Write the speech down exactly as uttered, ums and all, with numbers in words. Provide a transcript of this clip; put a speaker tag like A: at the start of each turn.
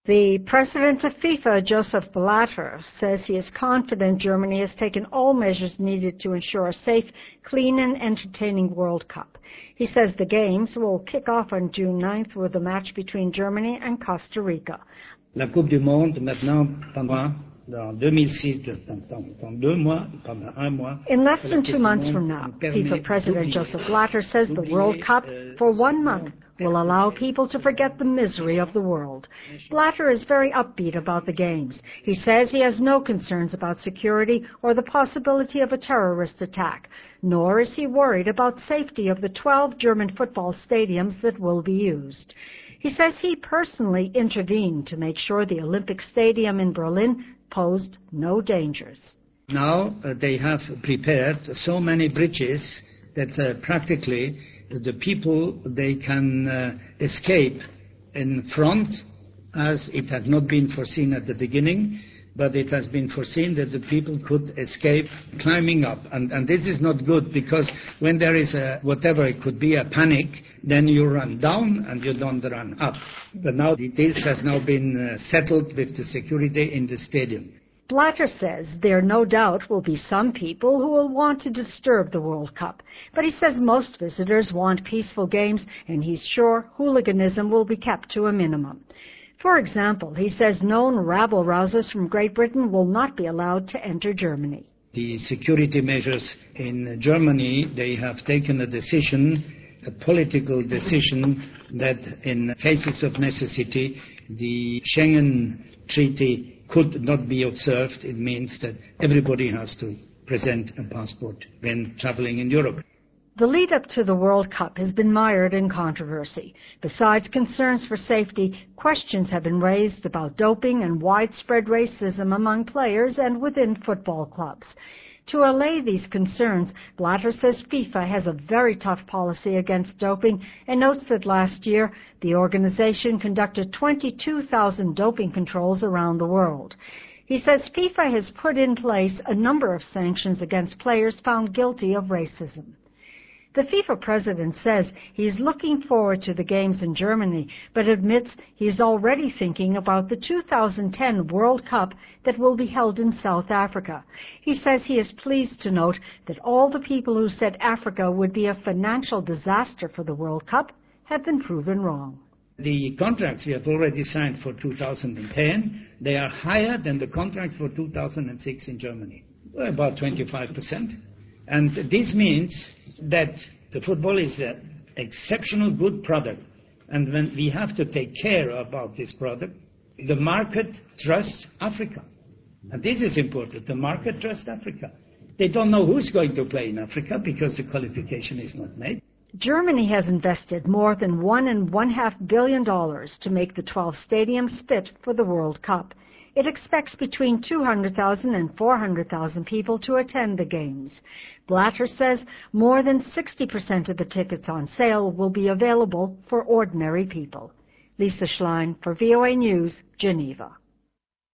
A: The president of FIFA, Joseph Blatter, says he is confident Germany has taken all measures needed to ensure a safe, clean and entertaining World Cup. He says the Games will kick off on June ninth with a match between Germany and Costa Rica.
B: La Coupe du Monde, maintenant, pendant, dans deux mille six, dans deux mois, pendant un mois.
A: In less than two months from now, FIFA President Joseph Blatter says the World Cup, for one month, will allow people to forget the misery of the world. Blatter is very upbeat about the Games. He says he has no concerns about security or the possibility of a terrorist attack, nor is he worried about safety of the twelve German football stadiums that will be used. He says he personally intervened to make sure the Olympic Stadium in Berlin posed no dangers.
B: Now uh, they have prepared so many bridges that uh, practically the people, they can uh, escape in front, as it had not been foreseen at the beginning, but it has been foreseen that the people could escape climbing up. And, and this is not good, because when there is a, whatever, it could be a panic, then you run down and you don't run up. But now this has now been uh, settled with the security in the stadium.
A: Blatter says there no doubt will be some people who will want to disturb the World Cup, but he says most visitors want peaceful games, and he's sure hooliganism will be kept to a minimum. For example, he says known rabble-rousers from Great Britain will not be allowed to enter Germany.
B: The security measures in Germany, they have taken a decision, a political decision, that in cases of necessity, the Schengen Treaty could not be observed. It means that everybody has to present a passport when traveling in Europe.
A: The lead-up to the World Cup has been mired in controversy. Besides concerns for safety, questions have been raised about doping and widespread racism among players and within football clubs. To allay these concerns, Blatter says FIFA has a very tough policy against doping and notes that last year the organization conducted twenty-two thousand doping controls around the world. He says FIFA has put in place a number of sanctions against players found guilty of racism. The FIFA president says he is looking forward to the Games in Germany, but admits he is already thinking about the two thousand ten World Cup that will be held in South Africa. He says he is pleased to note that all the people who said Africa would be a financial disaster for the World Cup have been proven wrong.
B: The contracts we have already signed for two thousand ten, they are higher than the contracts for two thousand six in Germany, about twenty-five percent. And this means that the football is an exceptional good product. And when we have to take care about this product, the market trusts Africa. And this is important. The market trusts Africa. They don't know who's going to play in Africa because the qualification is not made.
A: Germany has invested more than one and one half billion dollars to make the twelve stadiums fit for the World Cup. It expects between two hundred thousand and four hundred thousand people to attend the Games. Blatter says more than sixty percent of the tickets on sale will be available for ordinary people. Lisa Schlein for V O A News, Geneva.